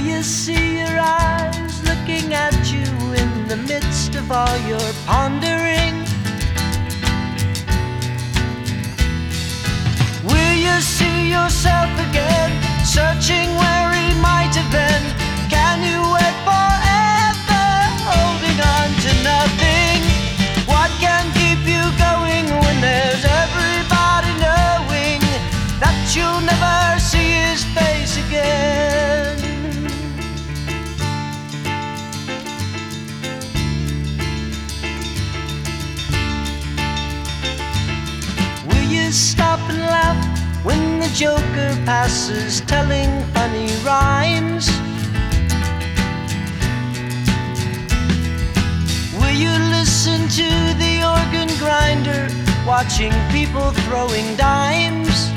you see your eyes looking at you in the midst of all your pondering? Will you see yourself again, searching where he might have been? Can you wait forever, holding on to nothing? What can keep you going when there's everybody knowing that you'll never see his face again? Will you stop and laugh when the joker passes, telling funny rhymes? Will you listen to the organ grinder, watching people throwing dimes?